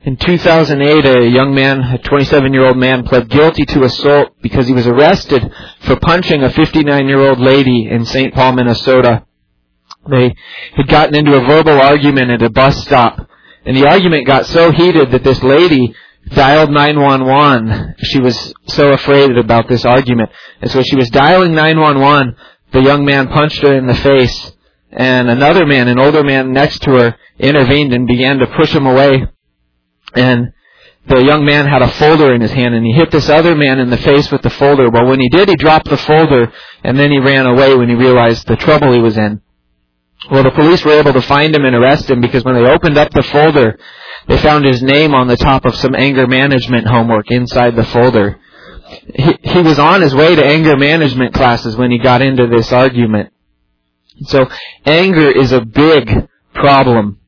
In 2008, a young man, a 27-year-old man, pled guilty to assault because he was arrested for punching a 59-year-old lady in St. Paul, Minnesota. They had gotten into a verbal argument at a bus stop, and the argument got so heated that this lady dialed 911. She was so afraid about this argument. And so she was dialing 911. The young man punched her in the face, and another man, an older man next to her, intervened and began to push him away. And the young man had a folder in his hand, and he hit this other man in the face with the folder. Well, when he did, he dropped the folder, and then he ran away when he realized the trouble he was in. Well, the police were able to find him and arrest him because when they opened up the folder, they found his name on the top of some anger management homework inside the folder. He was on his way to anger management classes when he got into this argument. So anger is a big problem.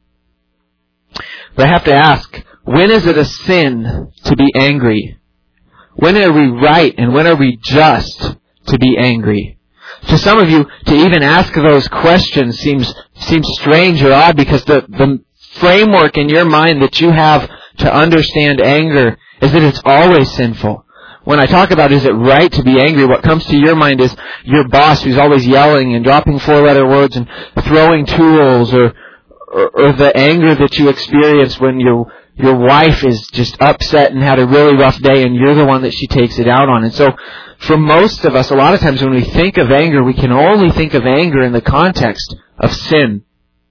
But I have to ask, when is it a sin to be angry? When are we right and when are we just to be angry? To some of you, to even ask those questions seems strange or odd because the framework in your mind that you have to understand anger is that it's always sinful. When I talk about is it right to be angry, what comes to your mind is your boss who's always yelling and dropping four-letter words and throwing tools, or the anger that you experience when your wife is just upset and had a really rough day and you're the one that she takes it out on. And so for most of us, a lot of times when we think of anger, we can only think of anger in the context of sin.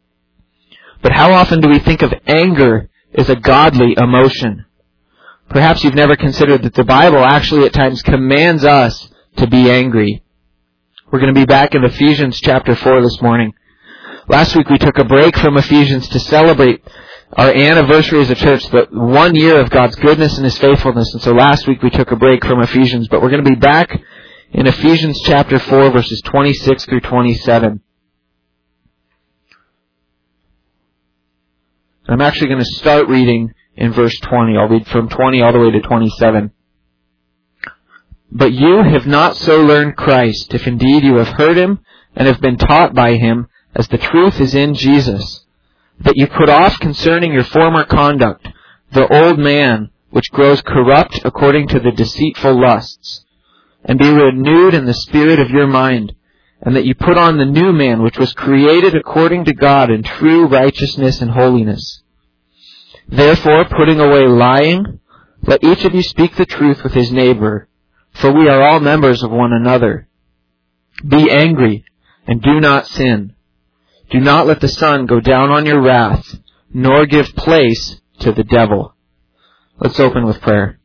But how often do we think of anger as a godly emotion? Perhaps you've never considered that the Bible actually at times commands us to be angry. We're going to be back in Ephesians chapter 4 this morning. Last week we took a break from Ephesians to celebrate our anniversary as a church, the 1 year of God's goodness and His faithfulness. And so last week we took a break from Ephesians, but we're going to be back in Ephesians chapter 4, verses 26 through 27. I'm actually going to start reading in verse 20. I'll read from 20 all the way to 27. But you have not so learned Christ, if indeed you have heard Him and have been taught by Him, as the truth is in Jesus, that you put off concerning your former conduct the old man, which grows corrupt according to the deceitful lusts, and be renewed in the spirit of your mind, and that you put on the new man, which was created according to God in true righteousness and holiness. Therefore, putting away lying, let each of you speak the truth with his neighbor, for we are all members of one another. Be angry, and do not sin. Do not let the sun go down on your wrath, nor give place to the devil. Let's open with prayer.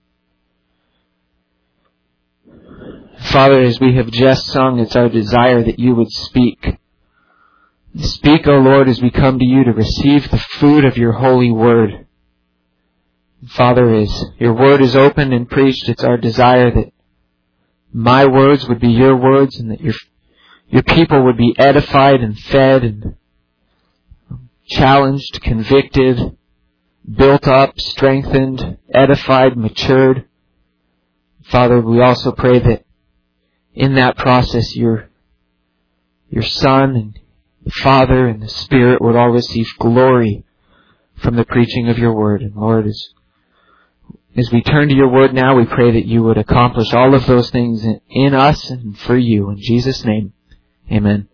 Father, as we have just sung, it's our desire that you would speak. Speak, O Lord, as we come to you to receive the food of your holy word. Father, as your word is opened and preached, it's our desire that my words would be your words and that your people would be edified and fed and challenged, convicted, built up, strengthened, edified, matured. Father, we also pray that in that process your Son and the Father and the Spirit would all receive glory from the preaching of your word. And Lord, as we turn to your word now, we pray that you would accomplish all of those things in us and for you. In Jesus' name, amen.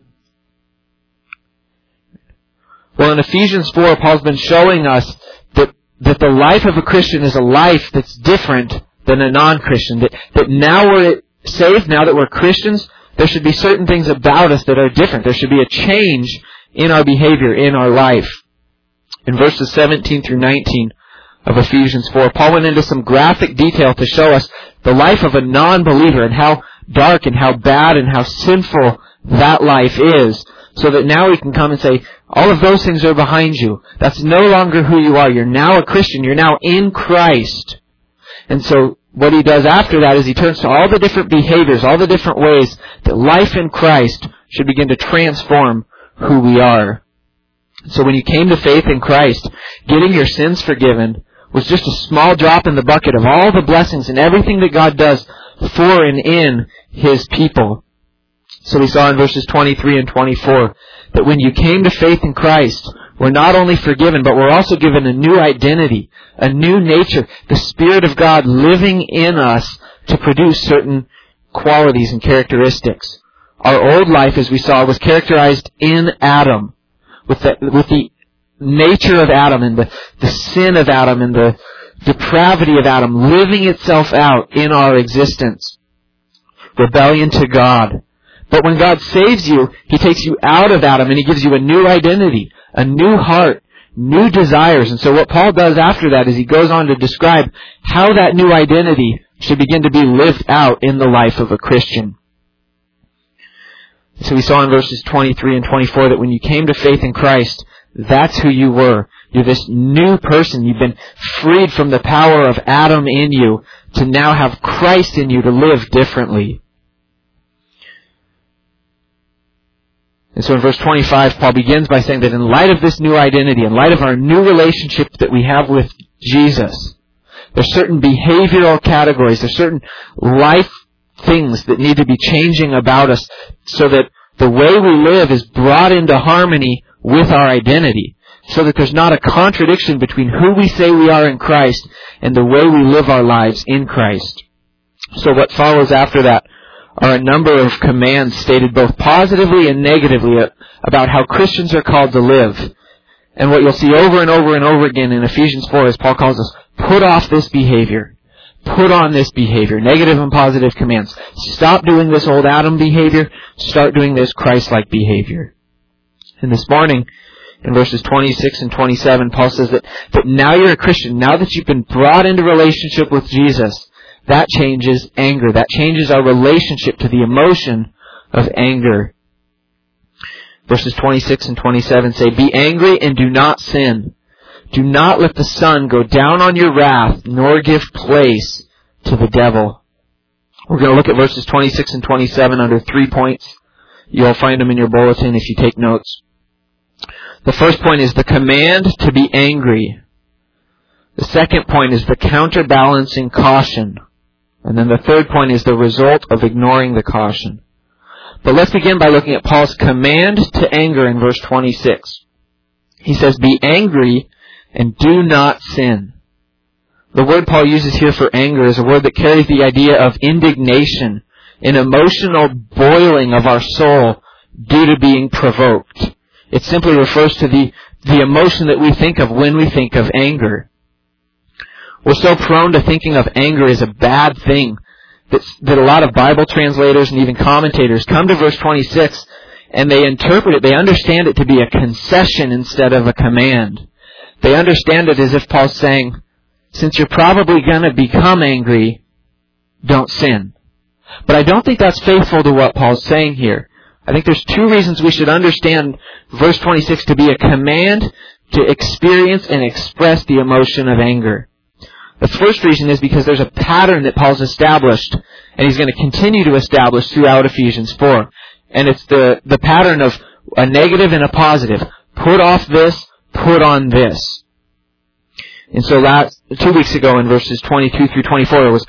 Well, in Ephesians 4, Paul's been showing us that the life of a Christian is a life that's different than a non-Christian. That now we're saved, now that we're Christians, there should be certain things about us that are different. There should be a change in our behavior, in our life. In verses 17 through 19 of Ephesians 4, Paul went into some graphic detail to show us the life of a non-believer and how dark and how bad and how sinful that life is, so that now we can come and say, all of those things are behind you. That's no longer who you are. You're now a Christian. You're now in Christ. And so what he does after that is he turns to all the different behaviors, all the different ways that life in Christ should begin to transform who we are. So when you came to faith in Christ, getting your sins forgiven was just a small drop in the bucket of all the blessings and everything that God does for and in His people. So we saw in verses 23 and 24 that when you came to faith in Christ, We're not only forgiven, but we're also given a new identity, a new nature, the Spirit of God living in us to produce certain qualities and characteristics. Our old life, as we saw, was characterized in Adam, with the nature of Adam and the sin of Adam and the depravity of Adam living itself out in our existence. Rebellion to God. But when God saves you, He takes you out of Adam and He gives you a new identity, a new heart, new desires. And so what Paul does after that is he goes on to describe how that new identity should begin to be lived out in the life of a Christian. So we saw in verses 23 and 24 that when you came to faith in Christ, that's who you were. You're this new person. You've been freed from the power of Adam in you to now have Christ in you to live differently. And so in verse 25, Paul begins by saying that in light of this new identity, in light of our new relationship that we have with Jesus, there's certain behavioral categories, there's certain life things that need to be changing about us so that the way we live is brought into harmony with our identity, so that there's not a contradiction between who we say we are in Christ and the way we live our lives in Christ. So what follows after that are a number of commands stated both positively and negatively about how Christians are called to live. And what you'll see over and over and over again in Ephesians 4 is Paul calls us, put off this behavior. Put on this behavior. Negative and positive commands. Stop doing this old Adam behavior. Start doing this Christ-like behavior. And this morning, in verses 26 and 27, Paul says that now you're a Christian. Now that you've been brought into relationship with Jesus, that changes anger. That changes our relationship to the emotion of anger. Verses 26 and 27 say, be angry and do not sin. Do not let the sun go down on your wrath, nor give place to the devil. We're going to look at verses 26 and 27 under 3 points. You'll find them in your bulletin if you take notes. The first point is the command to be angry. The second point is the counterbalancing caution. And then the third point is the result of ignoring the caution. But let's begin by looking at Paul's command to anger in verse 26. He says, be angry and do not sin. The word Paul uses here for anger is a word that carries the idea of indignation, an emotional boiling of our soul due to being provoked. It simply refers to the emotion that we think of when we think of anger. We're so prone to thinking of anger as a bad thing that a lot of Bible translators and even commentators come to verse 26 and they interpret it, they understand it to be a concession instead of a command. They understand it as if Paul's saying, since you're probably going to become angry, don't sin. But I don't think that's faithful to what Paul's saying here. I think there's two reasons we should understand verse 26 to be a command to experience and express the emotion of anger. The first reason is because there's a pattern that Paul's established, and he's going to continue to establish throughout Ephesians 4. And it's the pattern of a negative and a positive. Put off this, put on this. And so 2 weeks ago in verses 22 through 24,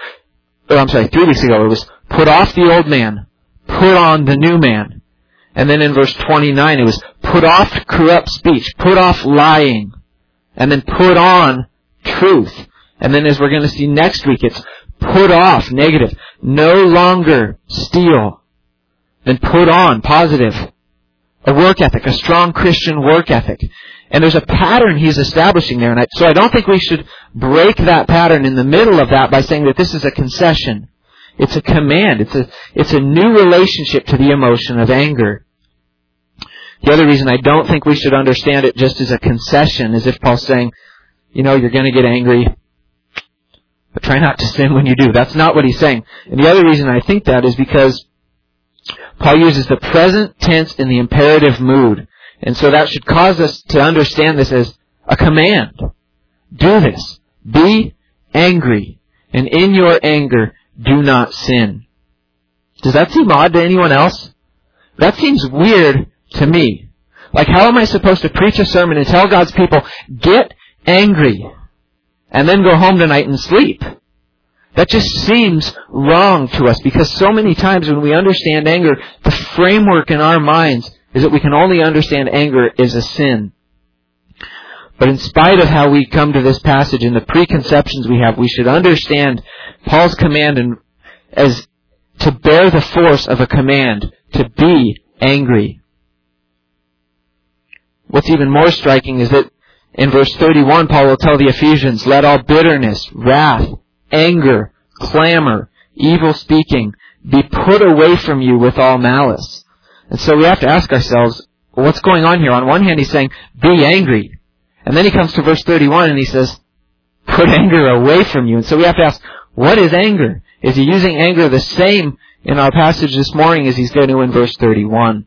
3 weeks ago, it was put off the old man, put on the new man. And then in verse 29, it was put off corrupt speech, put off lying, and then put on truth. And then as we're going to see next week, it's put off negative, no longer steal. Then put on positive, a work ethic, a strong Christian work ethic. And there's a pattern he's establishing there. So I don't think we should break that pattern in the middle of that by saying that this is a concession. It's a command. It's a new relationship to the emotion of anger. The other reason I don't think we should understand it just as a concession is if Paul's saying, you're going to get angry, but try not to sin when you do. That's not what he's saying. And the other reason I think that is because Paul uses the present tense in the imperative mood. And so that should cause us to understand this as a command. Do this. Be angry. And in your anger, do not sin. Does that seem odd to anyone else? That seems weird to me. Like, how am I supposed to preach a sermon and tell God's people, get angry, and then go home tonight and sleep? That just seems wrong to us, because so many times when we understand anger, the framework in our minds is that we can only understand anger as a sin. But in spite of how we come to this passage and the preconceptions we have, we should understand Paul's command as to bear the force of a command, to be angry. What's even more striking is that in verse 31, Paul will tell the Ephesians, let all bitterness, wrath, anger, clamor, evil speaking be put away from you with all malice. And so we have to ask ourselves, what's going on here? On one hand, he's saying, be angry. And then he comes to verse 31 and he says, put anger away from you. And so we have to ask, what is anger? Is he using anger the same in our passage this morning as he's going to in verse 31?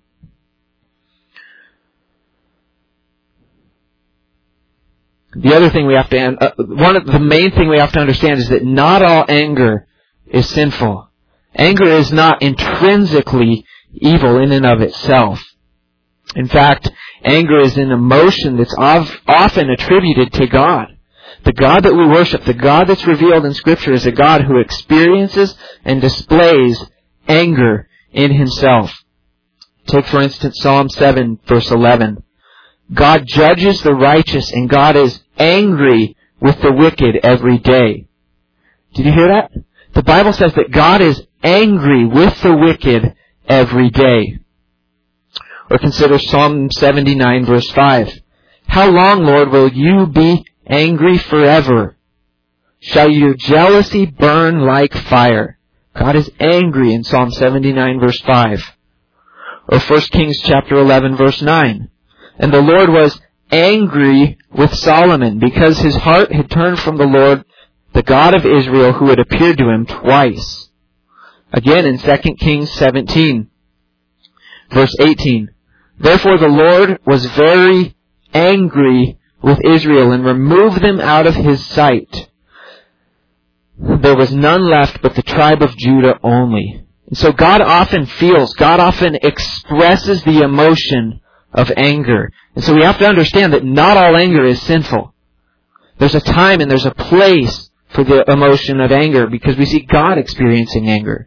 The other thing we have to, the main thing we have to understand is that not all anger is sinful. Anger is not intrinsically evil in and of itself. In fact, anger is an emotion that's often attributed to God. The God that we worship, the God that's revealed in Scripture, is a God who experiences and displays anger in Himself. Take, for instance, Psalm 7, verse 11. God judges the righteous, and God is angry with the wicked every day. Did you hear that? The Bible says that God is angry with the wicked every day. Or consider Psalm 79, verse 5. How long, Lord, will you be angry forever? Shall your jealousy burn like fire? God is angry in Psalm 79, verse 5. Or 1 Kings chapter 11, verse 9. And the Lord was angry with Solomon because his heart had turned from the Lord, the God of Israel, who had appeared to him twice. Again in 2 Kings 17, verse 18. Therefore the Lord was very angry with Israel and removed them out of His sight. There was none left but the tribe of Judah only. And so God often expresses the emotion of anger. And so we have to understand that not all anger is sinful. There's a time and there's a place for the emotion of anger because we see God experiencing anger.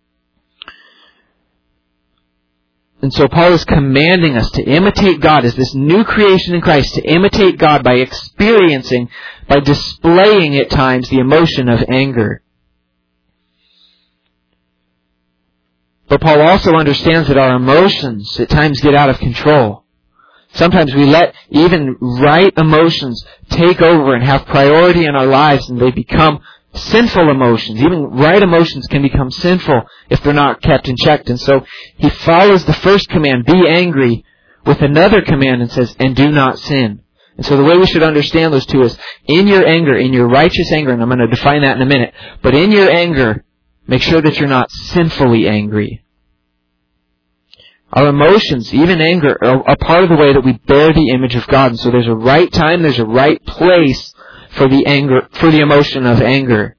And so Paul is commanding us to imitate God as this new creation in Christ, to imitate God by experiencing, by displaying at times the emotion of anger. But Paul also understands that our emotions at times get out of control. Sometimes we let even right emotions take over and have priority in our lives, and they become sinful emotions. Even right emotions can become sinful if they're not kept in check. And so he follows the first command, be angry, with another command and says, and do not sin. And so the way we should understand those two is, in your anger, in your righteous anger, and I'm going to define that in a minute, but in your anger, make sure that you're not sinfully angry. Our emotions, even anger, are part of the way that we bear the image of God. And so there's a right time, there's a right place for the anger, for the emotion of anger.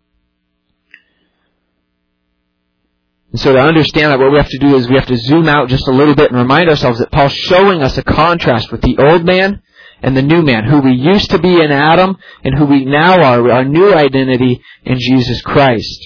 And so to understand that, what we have to do is we have to zoom out just a little bit and remind ourselves that Paul's showing us a contrast with the old man and the new man, who we used to be in Adam and who we now are, our new identity in Jesus Christ.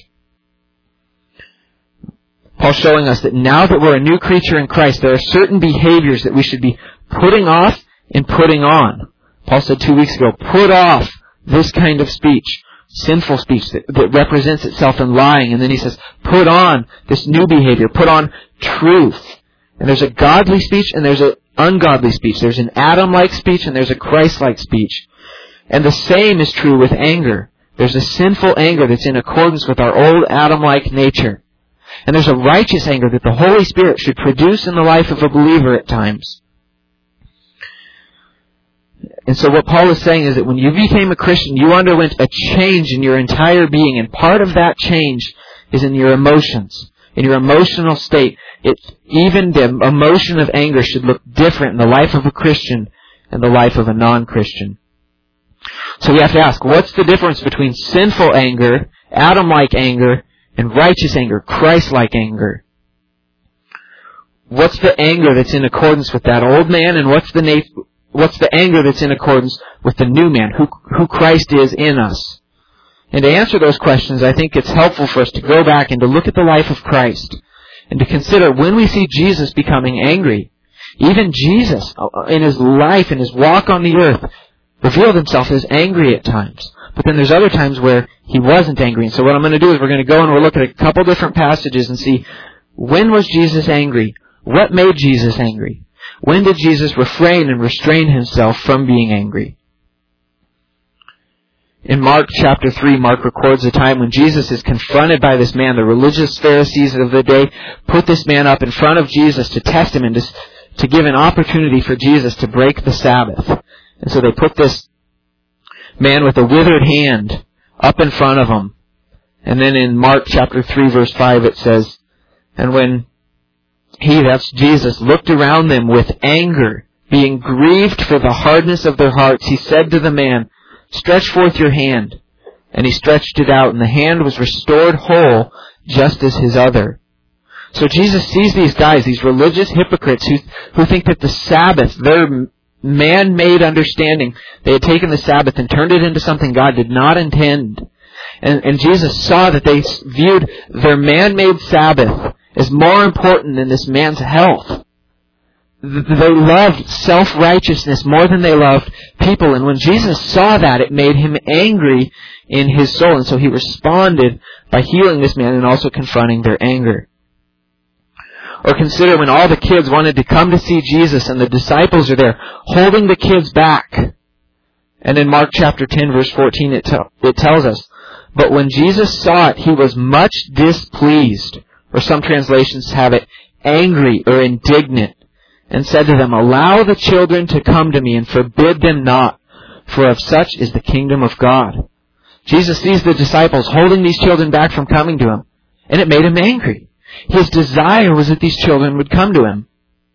Paul's showing us that now that we're a new creature in Christ, there are certain behaviors that we should be putting off and putting on. Paul said 2 weeks ago, put off this kind of speech, sinful speech that represents itself in lying. And then he says, put on this new behavior, put on truth. And there's a godly speech and there's an ungodly speech. There's an Adam-like speech and there's a Christ-like speech. And the same is true with anger. There's a sinful anger that's in accordance with our old Adam-like nature. And there's a righteous anger that the Holy Spirit should produce in the life of a believer at times. And so what Paul is saying is that when you became a Christian, you underwent a change in your entire being. And part of that change is in your emotions, in your emotional state. Even the emotion of anger should look different in the life of a Christian and the life of a non-Christian. So we have to ask, what's the difference between sinful anger, Adam-like anger, and righteous anger, Christ-like anger? What's the anger that's in accordance with that old man, and what's the anger that's in accordance with the new man, who Christ is in us? And to answer those questions, I think it's helpful for us to go back and to look at the life of Christ and to consider when we see Jesus becoming angry. Even Jesus, in His life, in His walk on the earth, revealed himself as angry at times. But then there's other times where he wasn't angry. And so what I'm going to do is we're going to go and we'll look at a couple different passages and see, when was Jesus angry? What made Jesus angry? When did Jesus refrain and restrain himself from being angry? In Mark chapter 3, Mark records a time when Jesus is confronted by this man. The religious Pharisees of the day put this man up in front of Jesus to test him and to give an opportunity for Jesus to break the Sabbath. And so they put this man with a withered hand up in front of him. And then in Mark chapter 3 verse 5 it says, and when he, that's Jesus, looked around them with anger, being grieved for the hardness of their hearts, he said to the man, stretch forth your hand. And he stretched it out, and the hand was restored whole, just as his other. So Jesus sees these guys, these religious hypocrites who think that the Sabbath, their man-made understanding, they had taken the Sabbath and turned it into something God did not intend. And Jesus saw that they viewed their man-made Sabbath as more important than this man's health. They loved self-righteousness more than they loved people. And when Jesus saw that, it made him angry in his soul. And so he responded by healing this man and also confronting their anger. Or consider when all the kids wanted to come to see Jesus and the disciples are there holding the kids back. And in Mark chapter 10 verse 14 it tells us, but when Jesus saw it, he was much displeased. Or some translations have it, angry or indignant. And said to them, allow the children to come to me and forbid them not, for of such is the kingdom of God. Jesus sees the disciples holding these children back from coming to him, and it made him angry. His desire was that these children would come to him.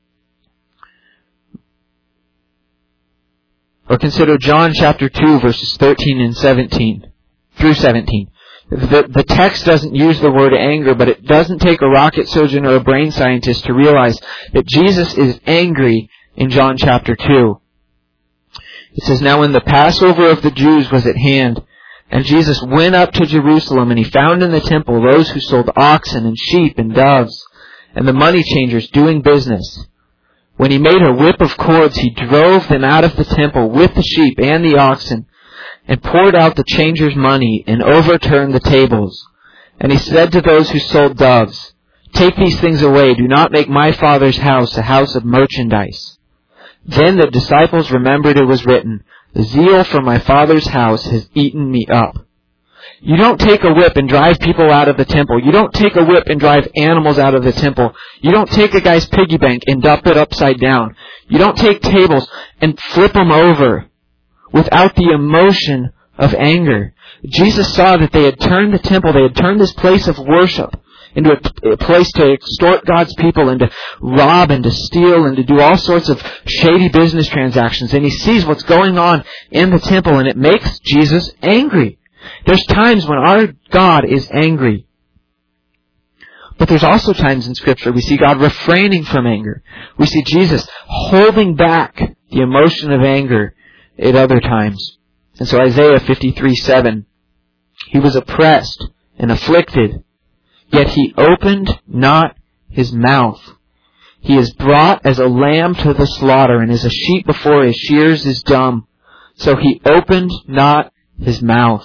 Or consider John chapter 2 verses 13 and 17 through 17. The text doesn't use the word anger, but it doesn't take a rocket surgeon or a brain scientist to realize that Jesus is angry in John chapter 2. It says, now when the Passover of the Jews was at hand, and Jesus went up to Jerusalem, and he found in the temple those who sold oxen and sheep and doves, and the money changers doing business. When he made a whip of cords, he drove them out of the temple with the sheep and the oxen, and poured out the changers' money, and overturned the tables. And he said to those who sold doves, take these things away, do not make my Father's house a house of merchandise. Then the disciples remembered it was written, zeal for my Father's house has eaten me up. You don't take a whip and drive people out of the temple. You don't take a whip and drive animals out of the temple. You don't take a guy's piggy bank and dump it upside down. You don't take tables and flip them over without the emotion of anger. Jesus saw that they had turned the temple, they had turned this place of worship into a place to extort God's people and to rob and to steal and to do all sorts of shady business transactions. And he sees what's going on in the temple, and it makes Jesus angry. There's times when our God is angry. But there's also times in Scripture we see God refraining from anger. We see Jesus holding back the emotion of anger at other times. And so Isaiah 53:7, he was oppressed and afflicted, yet he opened not his mouth. He is brought as a lamb to the slaughter, and as a sheep before his shears is dumb. So he opened not his mouth.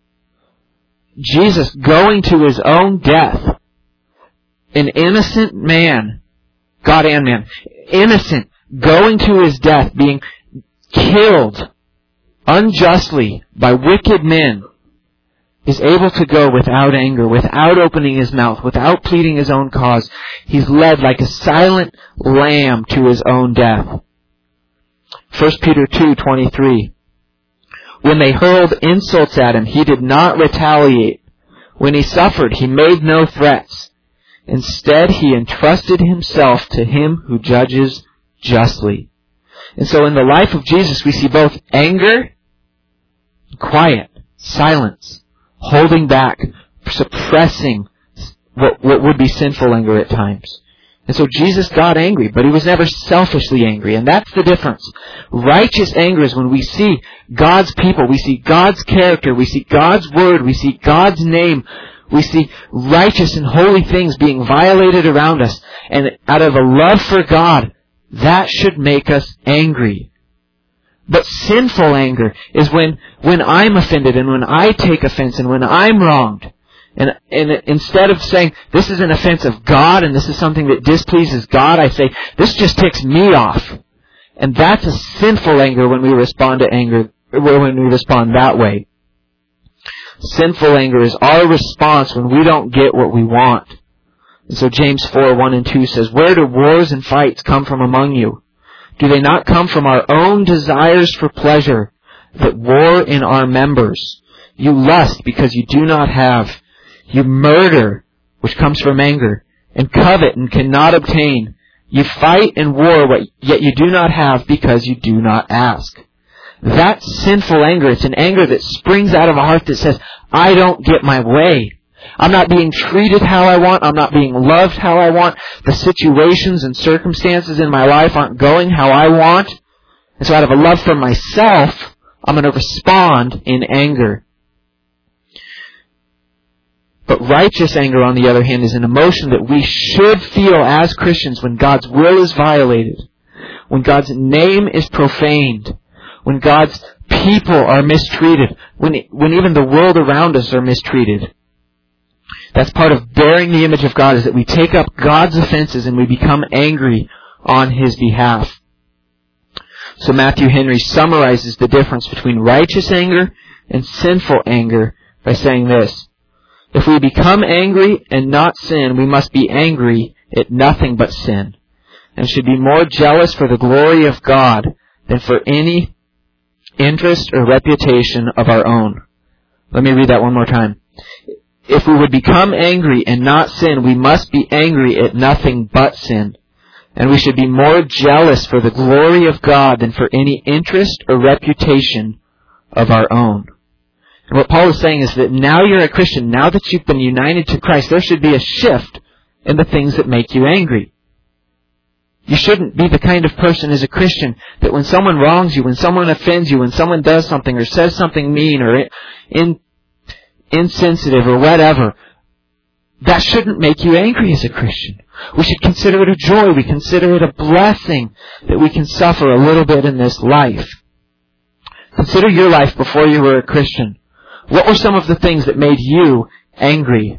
Jesus going to his own death, an innocent man, God and man, innocent, going to his death, being killed unjustly by wicked men, is able to go without anger, without opening his mouth, without pleading his own cause. He's led like a silent lamb to his own death. 1 Peter 2:23. When they hurled insults at him, he did not retaliate. When he suffered, he made no threats. Instead, he entrusted himself to him who judges justly. And so in the life of Jesus, we see both anger, quiet, silence, holding back, suppressing what would be sinful anger at times. And so Jesus got angry, but he was never selfishly angry. And that's the difference. Righteous anger is when we see God's people, we see God's character, we see God's word, we see God's name, we see righteous and holy things being violated around us. And out of a love for God, that should make us angry. But sinful anger is when I'm offended and when I take offense and when I'm wronged. And instead of saying, this is an offense of God and this is something that displeases God, I say, this just ticks me off. And that's a sinful anger when we respond to anger, when we respond that way. Sinful anger is our response when we don't get what we want. And so James 4:1-2 says, where do wars and fights come from among you? Do they not come from our own desires for pleasure that war in our members? You lust because you do not have. You murder, which comes from anger, and covet and cannot obtain. You fight and war, yet you do not have because you do not ask. That's sinful anger. It's an anger that springs out of a heart that says, I don't get my way. I'm not being treated how I want. I'm not being loved how I want. The situations and circumstances in my life aren't going how I want. And so out of a love for myself, I'm going to respond in anger. But righteous anger, on the other hand, is an emotion that we should feel as Christians when God's will is violated, when God's name is profaned, when God's people are mistreated, when even the world around us are mistreated. That's part of bearing the image of God, is that we take up God's offenses and we become angry on His behalf. So Matthew Henry summarizes the difference between righteous anger and sinful anger by saying this: if we become angry and not sin, we must be angry at nothing but sin, and should be more jealous for the glory of God than for any interest or reputation of our own. Let me read that one more time. If we would become angry and not sin, we must be angry at nothing but sin. And we should be more jealous for the glory of God than for any interest or reputation of our own. And what Paul is saying is that now you're a Christian, now that you've been united to Christ, there should be a shift in the things that make you angry. You shouldn't be the kind of person as a Christian that when someone wrongs you, when someone offends you, when someone does something or says something mean or insensitive or whatever, that shouldn't make you angry as a Christian. We should consider it a joy. We consider it a blessing that we can suffer a little bit in this life. Consider your life before you were a Christian. What were some of the things that made you angry?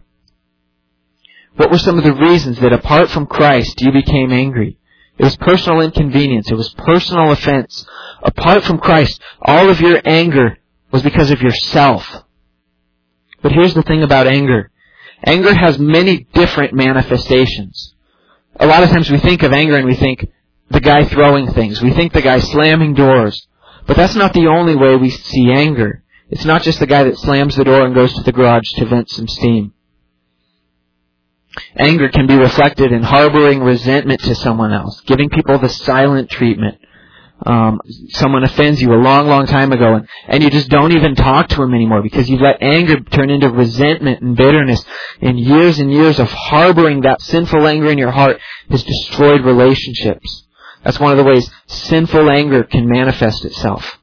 What were some of the reasons that apart from Christ you became angry? It was personal inconvenience. It was personal offense. Apart from Christ, all of your anger was because of yourself. But here's the thing about anger. Anger has many different manifestations. A lot of times we think of anger and we think the guy throwing things. We think the guy slamming doors. But that's not the only way we see anger. It's not just the guy that slams the door and goes to the garage to vent some steam. Anger can be reflected in harboring resentment to someone else, giving people the silent treatment. Someone offends you a long, long time ago and you just don't even talk to him anymore because you've let anger turn into resentment and bitterness. And years of harboring that sinful anger in your heart has destroyed relationships. That's one of the ways sinful anger can manifest itself.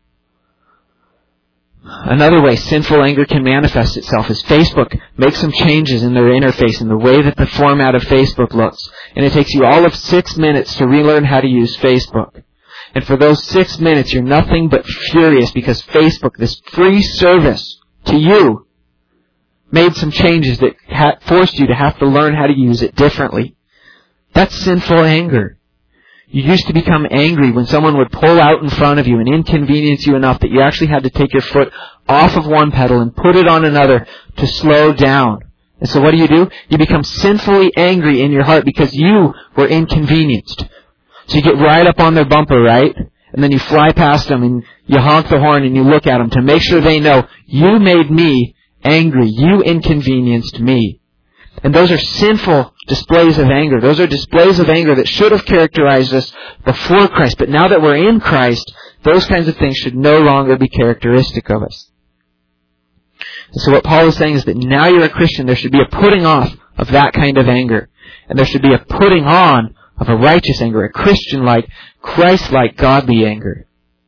Another way sinful anger can manifest itself is Facebook makes some changes in their interface and the way that the format of Facebook looks. And it takes you all of 6 minutes to relearn how to use Facebook. And for those 6 minutes, you're nothing but furious because Facebook, this free service to you, made some changes that forced you to have to learn how to use it differently. That's sinful anger. You used to become angry when someone would pull out in front of you and inconvenience you enough that you actually had to take your foot off of one pedal and put it on another to slow down. And so what do? You become sinfully angry in your heart because you were inconvenienced. So you get right up on their bumper, right? And then you fly past them and you honk the horn and you look at them to make sure they know you made me angry. You inconvenienced me. And those are sinful displays of anger. Those are displays of anger that should have characterized us before Christ. But now that we're in Christ, those kinds of things should no longer be characteristic of us. And so what Paul is saying is that now you're a Christian, there should be a putting off of that kind of anger. And there should be a putting on of a righteous anger, a Christian-like, Christ-like, godly anger.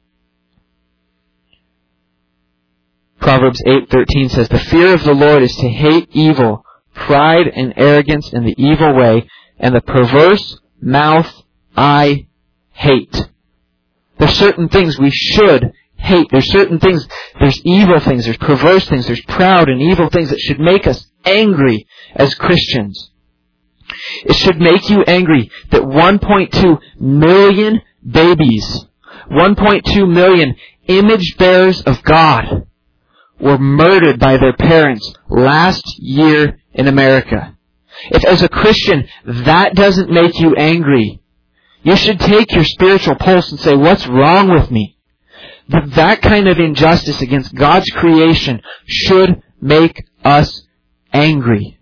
Proverbs 8:13 says, "The fear of the Lord is to hate evil, pride and arrogance in the evil way, and the perverse mouth I hate." There's certain things we should hate. There's certain things, there's evil things, there's perverse things, there's proud and evil things that should make us angry as Christians. It should make you angry that 1.2 million babies, 1.2 million image bearers of God were murdered by their parents last year in America. If as a Christian that doesn't make you angry, you should take your spiritual pulse and say, what's wrong with me? That kind of injustice against God's creation should make us angry.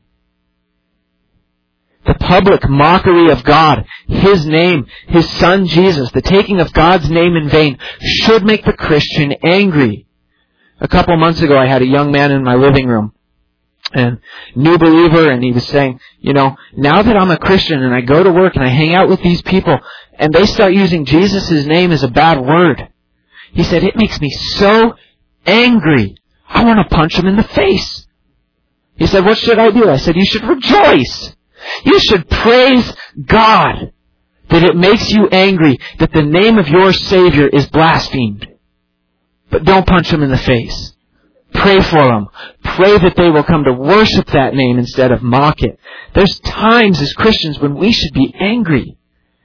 The public mockery of God, His name, His Son Jesus, the taking of God's name in vain should make the Christian angry. A couple months ago I had a young man in my living room, and new believer, and he was saying, now that I'm a Christian and I go to work and I hang out with these people and they start using Jesus' name as a bad word, he said, it makes me so angry. I want to punch him in the face. He said, what should I do? I said, you should rejoice. You should praise God that it makes you angry that the name of your Savior is blasphemed. But don't punch him in the face. Pray for them. Pray that they will come to worship that name instead of mock it. There's times as Christians when we should be angry.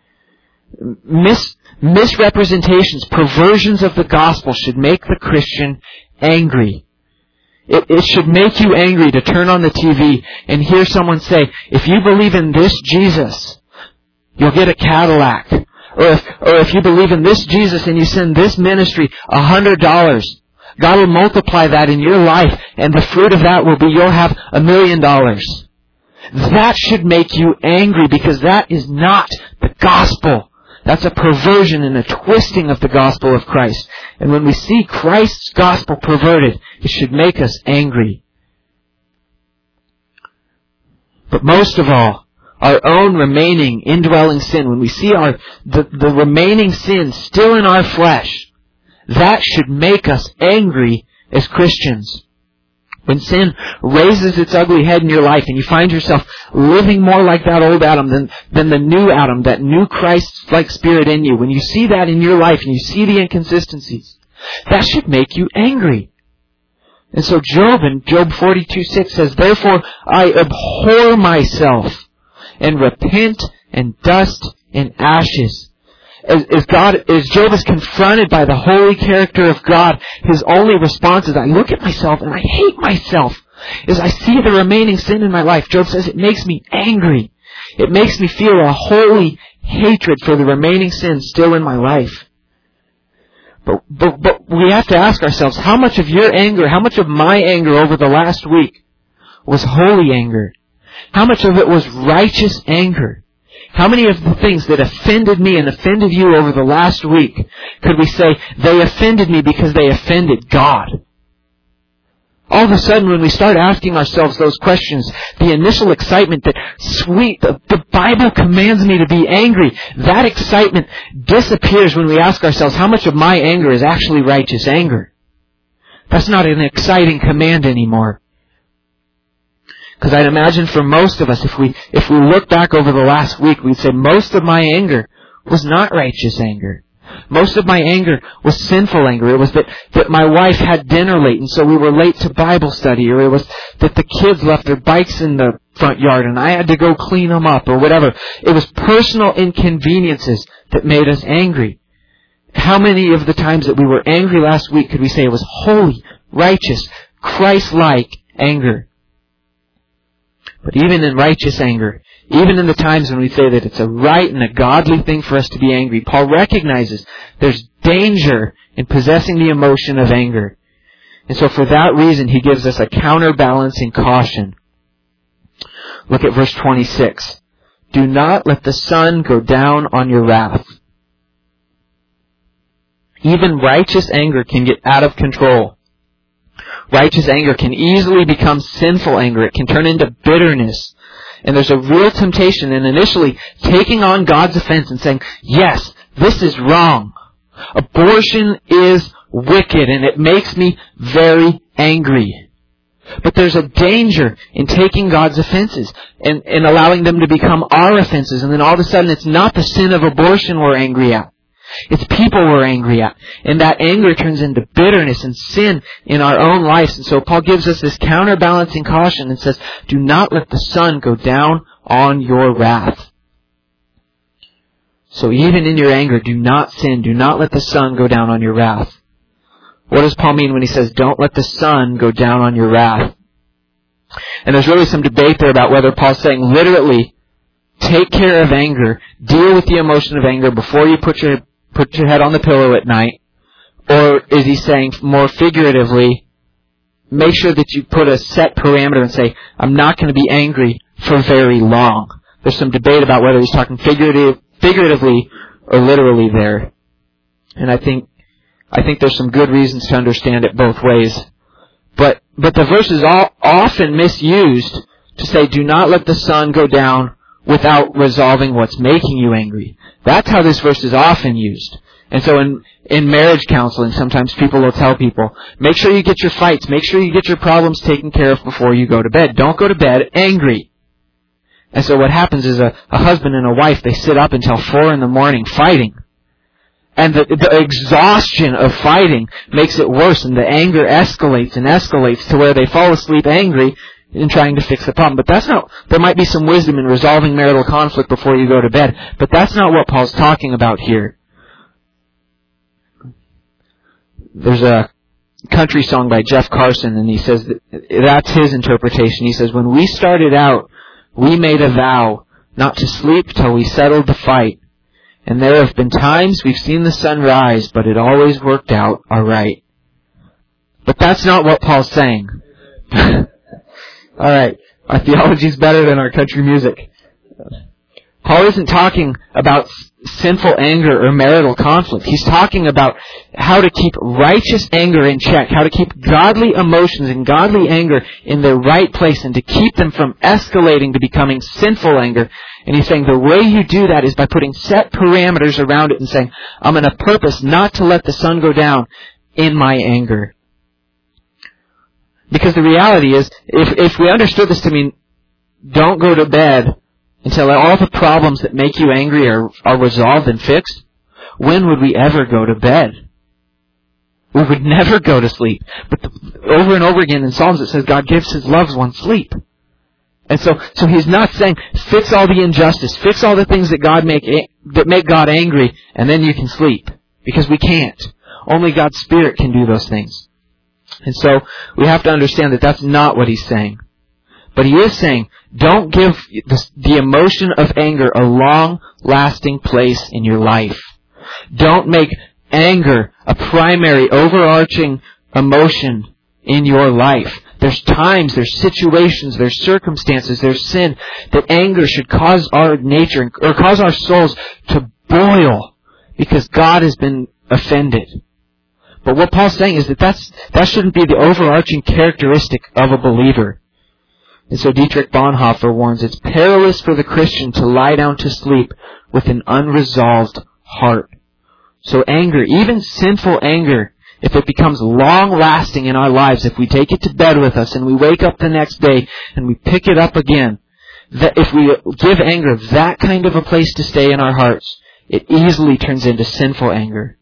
Misrepresentations, perversions of the gospel should make the Christian angry. It should make you angry to turn on the TV and hear someone say, if you believe in this Jesus, you'll get a Cadillac. Or if you believe in this Jesus and you send this ministry $100, God will multiply that in your life, and the fruit of that will be you'll have $1 million. That should make you angry, because that is not the gospel. That's a perversion and a twisting of the gospel of Christ. And when we see Christ's gospel perverted, it should make us angry. But most of all, our own remaining indwelling sin, when we see the remaining sin still in our flesh, that should make us angry as Christians. When sin raises its ugly head in your life and you find yourself living more like that old Adam than the new Adam, that new Christ-like spirit in you, when you see that in your life and you see the inconsistencies, that should make you angry. And so Job in Job 42:6 says, therefore I abhor myself and repent and dust and ashes. As Job is confronted by the holy character of God, his only response is, I look at myself and I hate myself. As I see the remaining sin in my life, Job says, it makes me angry. It makes me feel a holy hatred for the remaining sin still in my life. But we have to ask ourselves, how much of your anger, how much of my anger over the last week was holy anger? How much of it was righteous anger? How many of the things that offended me and offended you over the last week could we say they offended me because they offended God? All of a sudden, when we start asking ourselves those questions, the initial excitement that, sweet, the Bible commands me to be angry, that excitement disappears when we ask ourselves how much of my anger is actually righteous anger. That's not an exciting command anymore. Because I'd imagine for most of us, if we look back over the last week, we'd say most of my anger was not righteous anger. Most of my anger was sinful anger. It was that my wife had dinner late and so we were late to Bible study, or it was that the kids left their bikes in the front yard and I had to go clean them up, or whatever. It was personal inconveniences that made us angry. How many of the times that we were angry last week could we say it was holy, righteous, Christ-like anger? But even in righteous anger, even in the times when we say that it's a right and a godly thing for us to be angry, Paul recognizes there's danger in possessing the emotion of anger. And so for that reason, he gives us a counterbalancing caution. Look at verse 26. Do not let the sun go down on your wrath. Even righteous anger can get out of control. Righteous anger can easily become sinful anger. It can turn into bitterness. And there's a real temptation in initially taking on God's offense and saying, yes, this is wrong. Abortion is wicked and it makes me very angry. But there's a danger in taking God's offenses and allowing them to become our offenses. And then all of a sudden it's not the sin of abortion we're angry at. It's people we're angry at. And that anger turns into bitterness and sin in our own lives. And so Paul gives us this counterbalancing caution and says, do not let the sun go down on your wrath. So even in your anger, do not sin. Do not let the sun go down on your wrath. What does Paul mean when he says, don't let the sun go down on your wrath? And there's really some debate there about whether Paul's saying literally, take care of anger, deal with the emotion of anger before you put your head on the pillow at night. Or is he saying more figuratively, make sure that you put a set parameter and say, I'm not going to be angry for very long. There's some debate about whether he's talking figuratively or literally there. And I think there's some good reasons to understand it both ways. But the verse is often misused to say, do not let the sun go down without resolving what's making you angry. That's how this verse is often used. And so in marriage counseling, sometimes people will tell people, make sure you get your fights, make sure you get your problems taken care of before you go to bed. Don't go to bed angry. And so what happens is a husband and a wife, they sit up until 4 a.m. fighting. And the exhaustion of fighting makes it worse, and the anger escalates and escalates to where they fall asleep angry in trying to fix the problem. But there might be some wisdom in resolving marital conflict before you go to bed, but that's not what Paul's talking about here. There's a country song by Jeff Carson, and he says that's his interpretation. He says, when we started out, we made a vow not to sleep till we settled the fight. And there have been times we've seen the sun rise, but it always worked out all right. But that's not what Paul's saying. All right. Our theology is better than our country music. Paul isn't talking about sinful anger or marital conflict. He's talking about how to keep righteous anger in check, how to keep godly emotions and godly anger in their right place, and to keep them from escalating to becoming sinful anger. And he's saying the way you do that is by putting set parameters around it and saying, I'm going to purpose not to let the sun go down in my anger. Because the reality is, if we understood this to mean, don't go to bed until all the problems that make you angry are resolved and fixed, when would we ever go to bed? We would never go to sleep. But over and over again in Psalms it says God gives His loved ones sleep. And so He's not saying, fix all the injustice, fix all the things that make God angry, and then you can sleep. Because we can't. Only God's Spirit can do those things. And so we have to understand that that's not what He's saying. But He is saying, don't give the emotion of anger a long-lasting place in your life. Don't make anger a primary, overarching emotion in your life. There's times, there's situations, there's circumstances, there's sin that anger should cause our nature or cause our souls to boil because God has been offended. But what Paul's saying is that shouldn't be the overarching characteristic of a believer. And so Dietrich Bonhoeffer warns, it's perilous for the Christian to lie down to sleep with an unresolved heart. So anger, even sinful anger, if it becomes long-lasting in our lives, if we take it to bed with us and we wake up the next day and we pick it up again, that if we give anger that kind of a place to stay in our hearts, it easily turns into sinful anger.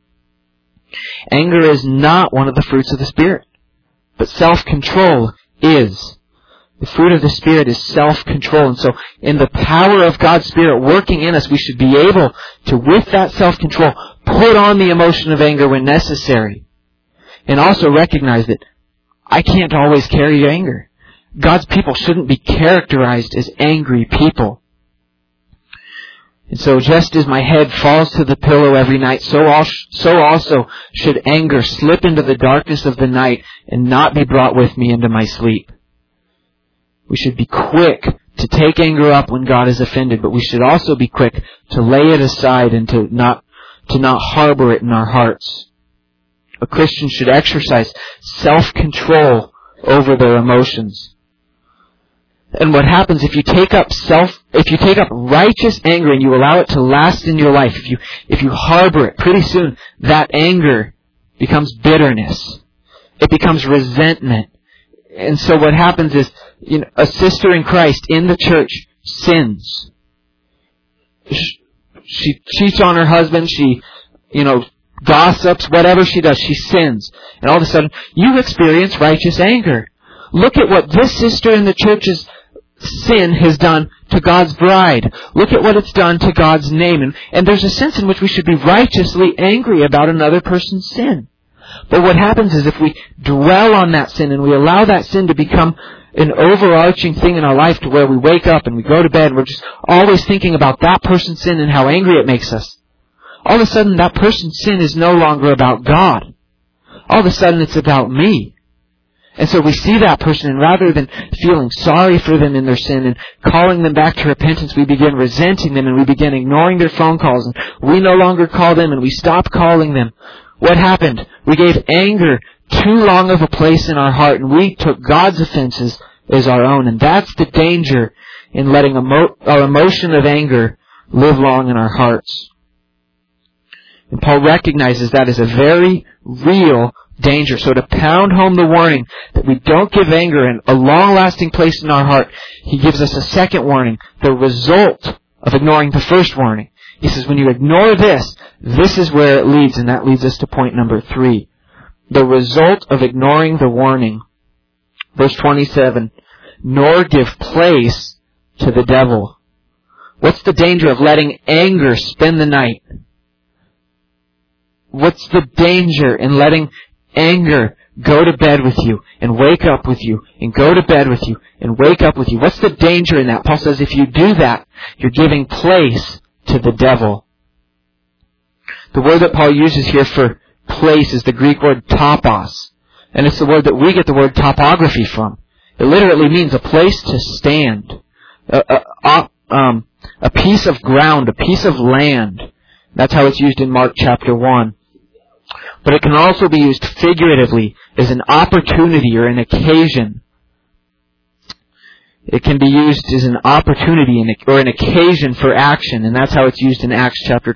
Anger is not one of the fruits of the Spirit, but self-control is. The fruit of the Spirit is self-control. And so in the power of God's Spirit working in us, we should be able to, with that self-control, put on the emotion of anger when necessary. And also recognize that I can't always carry anger. God's people shouldn't be characterized as angry people. And so just as my head falls to the pillow every night, so also should anger slip into the darkness of the night and not be brought with me into my sleep. We should be quick to take anger up when God is offended, but we should also be quick to lay it aside and to not harbor it in our hearts. A Christian should exercise self-control over their emotions. And what happens if you take up righteous anger and you allow it to last in your life, if you harbor it, pretty soon that anger becomes bitterness. It becomes resentment. And so what happens is, a sister in Christ in the church sins. She cheats on her husband. She gossips, whatever she does, she sins. And all of a sudden, you experience righteous anger. Look at what this sister in the church's sin has done to God's bride. Look at what it's done to God's name. And there's a sense in which we should be righteously angry about another person's sin. But what happens is if we dwell on that sin and we allow that sin to become an overarching thing in our life to where we wake up and we go to bed and we're just always thinking about that person's sin and how angry it makes us, all of a sudden that person's sin is no longer about God. All of a sudden it's about me. And so we see that person, and rather than feeling sorry for them in their sin and calling them back to repentance, we begin resenting them and we begin ignoring their phone calls, and we no longer call them and we stop calling them. What happened? We gave anger too long of a place in our heart, and we took God's offenses as our own. And that's the danger in letting our emotion of anger live long in our hearts. And Paul recognizes that as a very real danger. So to pound home the warning that we don't give anger a long-lasting place in our heart, he gives us a second warning, the result of ignoring the first warning. He says, when you ignore this, this is where it leads, and that leads us to point number 3. The result of ignoring the warning. Verse 27, nor give place to the devil. What's the danger of letting anger spend the night? What's the danger in letting anger go to bed with you and wake up with you and go to bed with you and wake up with you? What's the danger in that? Paul says if you do that, you're giving place to the devil. The word that Paul uses here for place is the Greek word topos. And it's the word that we get the word topography from. It literally means a place to stand. A piece of ground, a piece of land. That's how it's used in Mark chapter 1. But it can also be used figuratively as an opportunity or an occasion. It can be used as an opportunity or an occasion for action, and that's how it's used in Acts chapter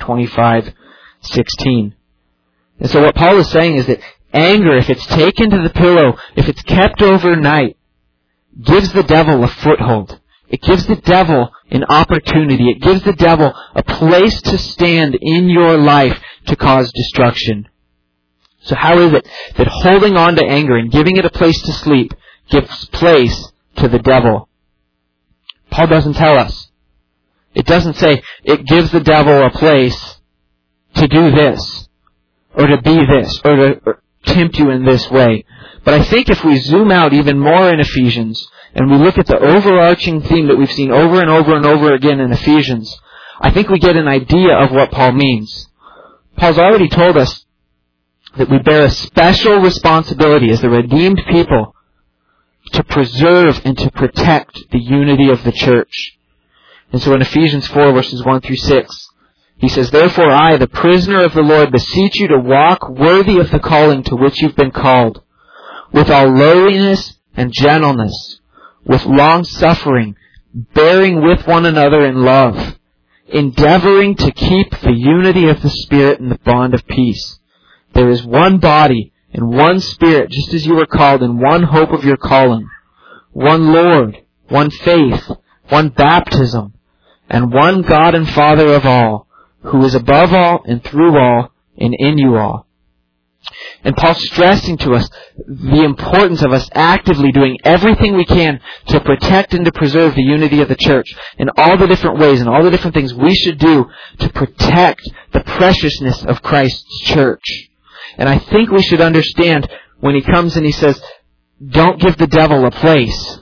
25:16. And so what Paul is saying is that anger, if it's taken to the pillow, if it's kept overnight, gives the devil a foothold. It gives the devil an opportunity. It gives the devil a place to stand in your life to cause destruction. So how is it that holding on to anger and giving it a place to sleep gives place to the devil? Paul doesn't tell us. It doesn't say it gives the devil a place to do this, or to be this, or to tempt you in this way. But I think if we zoom out even more in Ephesians, and we look at the overarching theme that we've seen over and over and over again in Ephesians, I think we get an idea of what Paul means. Paul's already told us that we bear a special responsibility as the redeemed people to preserve and to protect the unity of the church. And so in Ephesians 4 verses 1 through 6, he says, therefore I, the prisoner of the Lord, beseech you to walk worthy of the calling to which you've been called, with all lowliness and gentleness, with long-suffering, bearing with one another in love, endeavoring to keep the unity of the Spirit in the bond of peace. There is one body and one Spirit, just as you were called in one hope of your calling, one Lord, one faith, one baptism, and one God and Father of all, who is above all and through all and in you all. And Paul's stressing to us the importance of us actively doing everything we can to protect and to preserve the unity of the church in all the different ways and all the different things we should do to protect the preciousness of Christ's church. And I think we should understand when he comes and he says, don't give the devil a place,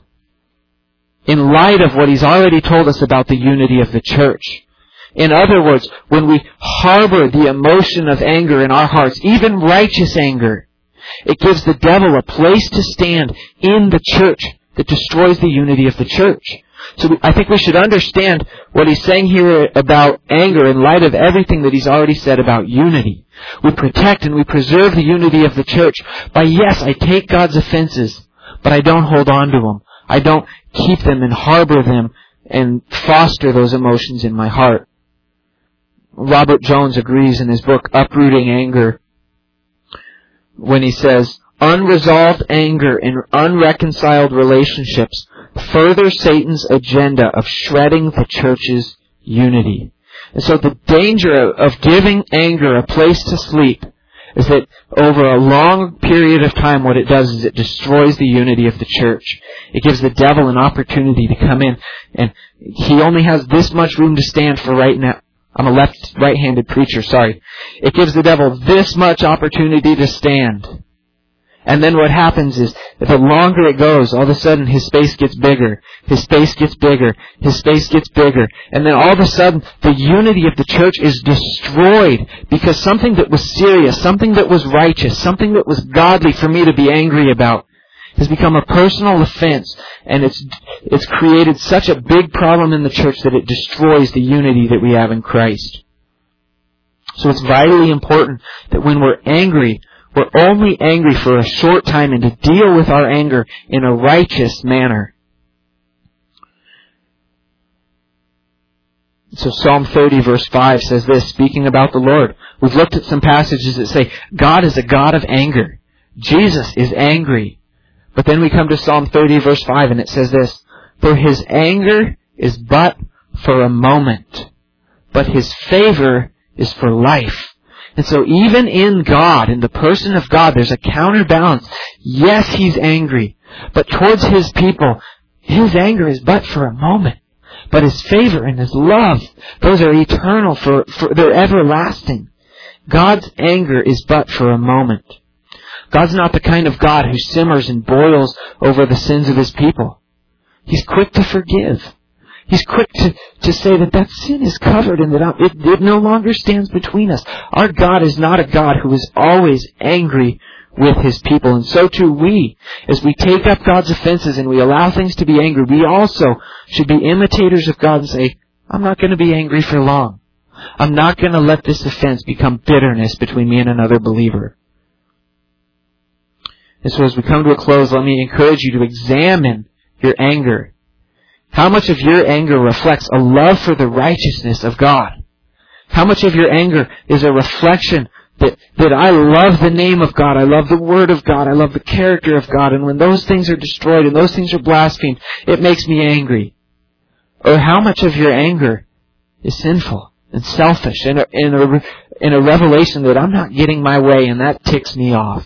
in light of what he's already told us about the unity of the church. In other words, when we harbor the emotion of anger in our hearts, even righteous anger, it gives the devil a place to stand in the church that destroys the unity of the church. So I think we should understand what he's saying here about anger in light of everything that he's already said about unity. We protect and we preserve the unity of the church by, yes, I take God's offenses, but I don't hold on to them. I don't keep them and harbor them and foster those emotions in my heart. Robert Jones agrees in his book, Uprooting Anger, when he says, unresolved anger in unreconciled relationships further Satan's agenda of shredding the church's unity. And so the danger of giving anger a place to sleep is that over a long period of time, what it does is it destroys the unity of the church. It gives the devil an opportunity to come in, and he only has this much room to stand for right now. I'm a right-handed preacher, sorry. It gives the devil this much opportunity to stand. And then what happens is, the longer it goes, all of a sudden his space gets bigger. His space gets bigger. His space gets bigger. And then all of a sudden, the unity of the church is destroyed because something that was serious, something that was righteous, something that was godly for me to be angry about has become a personal offense. And it's created such a big problem in the church that it destroys the unity that we have in Christ. So it's vitally important that when we're angry, we're only angry for a short time and to deal with our anger in a righteous manner. So Psalm 30 verse 5 says this, speaking about the Lord. We've looked at some passages that say God is a God of anger. Jesus is angry. But then we come to Psalm 30 verse 5 and it says this, for His anger is but for a moment, but His favor is for life. And so even in God, in the person of God, there's a counterbalance. Yes, He's angry, but towards His people, His anger is but for a moment. But His favor and His love, those are eternal, they're everlasting. God's anger is but for a moment. God's not the kind of God who simmers and boils over the sins of His people. He's quick to forgive. He's quick to say that sin is covered and that it no longer stands between us. Our God is not a God who is always angry with His people. And so too we, as we take up God's offenses and we allow things to be angry, we also should be imitators of God and say, I'm not going to be angry for long. I'm not going to let this offense become bitterness between me and another believer. And so as we come to a close, let me encourage you to examine your anger. How much of your anger reflects a love for the righteousness of God? How much of your anger is a reflection that I love the name of God, I love the Word of God, I love the character of God, and when those things are destroyed and those things are blasphemed, it makes me angry? Or how much of your anger is sinful and selfish and in a revelation that I'm not getting my way and that ticks me off?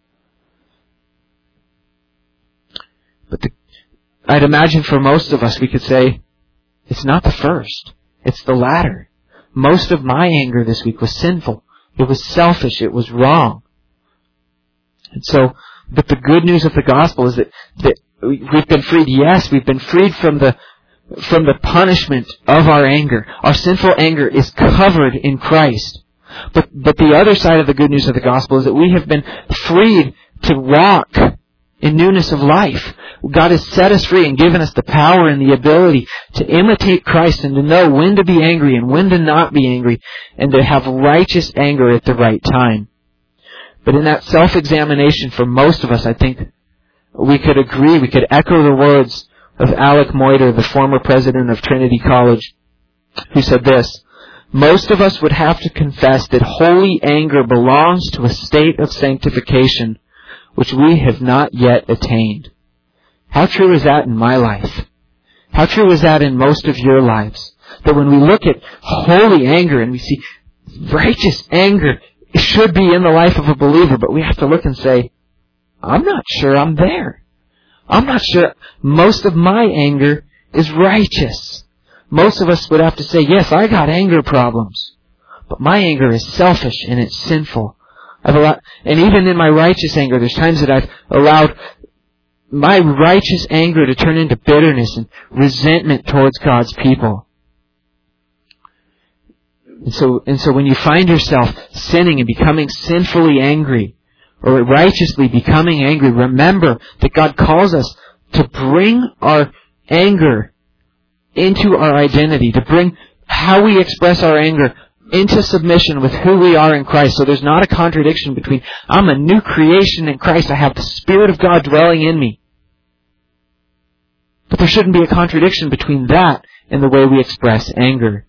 But I'd imagine for most of us we could say, it's not the first, it's the latter. Most of my anger this week was sinful. It was selfish. It was wrong. And so, but the good news of the gospel is that we've been freed. Yes, we've been freed from the punishment of our anger. Our sinful anger is covered in Christ. But the other side of the good news of the gospel is that we have been freed to walk in newness of life. God has set us free and given us the power and the ability to imitate Christ and to know when to be angry and when to not be angry and to have righteous anger at the right time. But in that self-examination for most of us, I think we could agree, we could echo the words of Alec Moiter, the former president of Trinity College, who said this, most of us would have to confess that holy anger belongs to a state of sanctification which we have not yet attained. How true is that in my life? How true is that in most of your lives? That when we look at holy anger and we see righteous anger, it should be in the life of a believer, but we have to look and say, I'm not sure I'm there. I'm not sure most of my anger is righteous. Most of us would have to say, yes, I got anger problems, but my anger is selfish and it's sinful. And even in my righteous anger, there's times that I've allowed my righteous anger to turn into bitterness and resentment towards God's people. And so when you find yourself sinning and becoming sinfully angry, or righteously becoming angry, remember that God calls us to bring our anger into our identity, to bring how we express our anger into submission with who we are in Christ. So there's not a contradiction between, I'm a new creation in Christ, I have the Spirit of God dwelling in me. But there shouldn't be a contradiction between that and the way we express anger.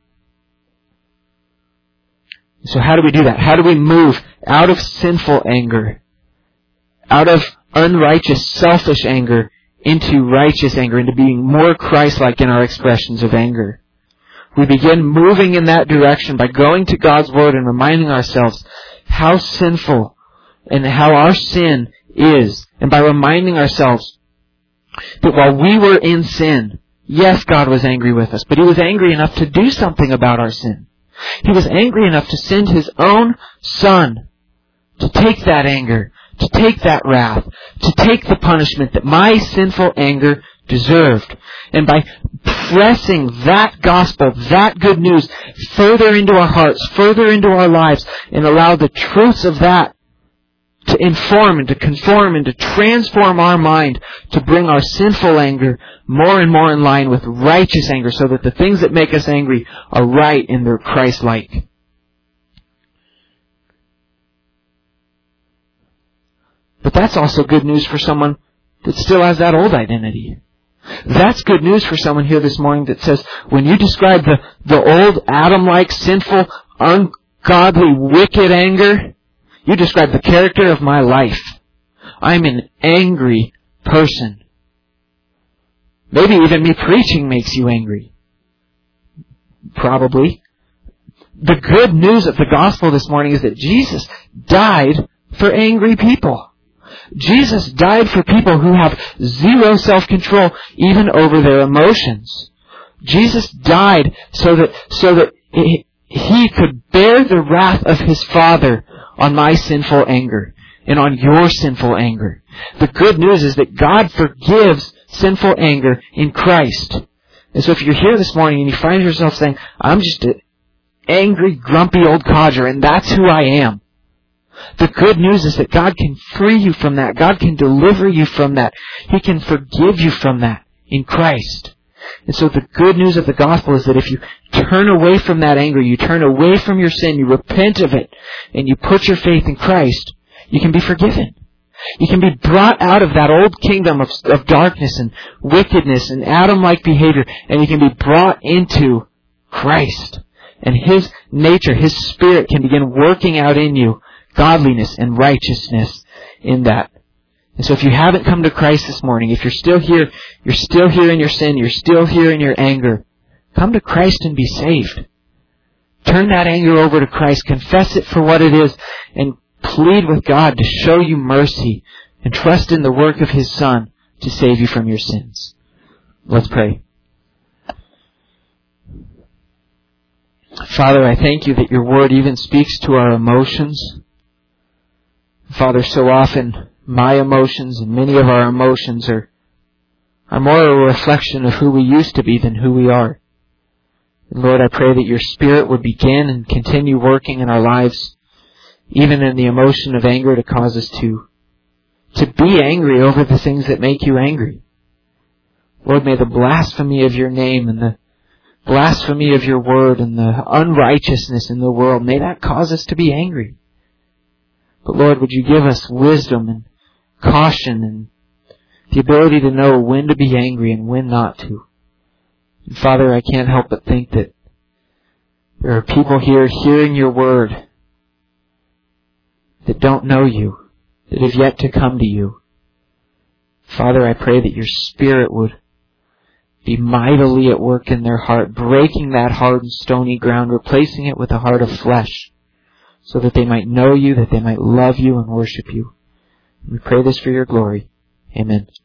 So how do we do that? How do we move out of sinful anger, out of unrighteous, selfish anger, into righteous anger, into being more Christ-like in our expressions of anger? we begin moving in that direction by going to God's Word and reminding ourselves how sinful and how our sin is. And by reminding ourselves that while we were in sin, yes, God was angry with us, but He was angry enough to do something about our sin. He was angry enough to send His own Son to take that anger, to take that wrath, to take the punishment that my sinful anger deserved. And by pressing that gospel, that good news, further into our hearts, further into our lives, and allow the truths of that to inform and to conform and to transform our mind to bring our sinful anger more and more in line with righteous anger, so that the things that make us angry are right and they're Christ-like. But that's also good news for someone that still has that old identity. That's good news for someone here this morning that says, when you describe the old Adam-like, sinful, ungodly, wicked anger, you describe the character of my life. I'm an angry person. Maybe even me preaching makes you angry. Probably. The good news of the gospel this morning is that Jesus died for angry people. Jesus died for people who have zero self-control even over their emotions. Jesus died so that He could bear the wrath of His Father on my sinful anger and on your sinful anger. The good news is that God forgives sinful anger in Christ. And so if you're here this morning and you find yourself saying, I'm just an angry, grumpy old codger and that's who I am, the good news is that God can free you from that. God can deliver you from that. He can forgive you from that in Christ. And so the good news of the gospel is that if you turn away from that anger, you turn away from your sin, you repent of it, and you put your faith in Christ, you can be forgiven. You can be brought out of that old kingdom of darkness and wickedness and Adam-like behavior, and you can be brought into Christ. And His nature, His Spirit can begin working out in you godliness and righteousness in that. And so if you haven't come to Christ this morning, if you're still here in your sin, you're still here in your anger, come to Christ and be saved. Turn that anger over to Christ, confess it for what it is, and plead with God to show you mercy, and trust in the work of His Son to save you from your sins. Let's pray. Father, I thank You that Your Word even speaks to our emotions. Father, so often my emotions and many of our emotions are more a reflection of who we used to be than who we are. And Lord, I pray that Your Spirit would begin and continue working in our lives, even in the emotion of anger, to cause us to be angry over the things that make You angry. Lord, may the blasphemy of Your name and the blasphemy of Your word and the unrighteousness in the world, may that cause us to be angry. But Lord, would You give us wisdom and caution and the ability to know when to be angry and when not to. And Father, I can't help but think that there are people here hearing Your word that don't know You, that have yet to come to You. Father, I pray that Your Spirit would be mightily at work in their heart, breaking that hard and stony ground, replacing it with a heart of flesh, so that they might know You, that they might love You and worship You. We pray this for Your glory. Amen.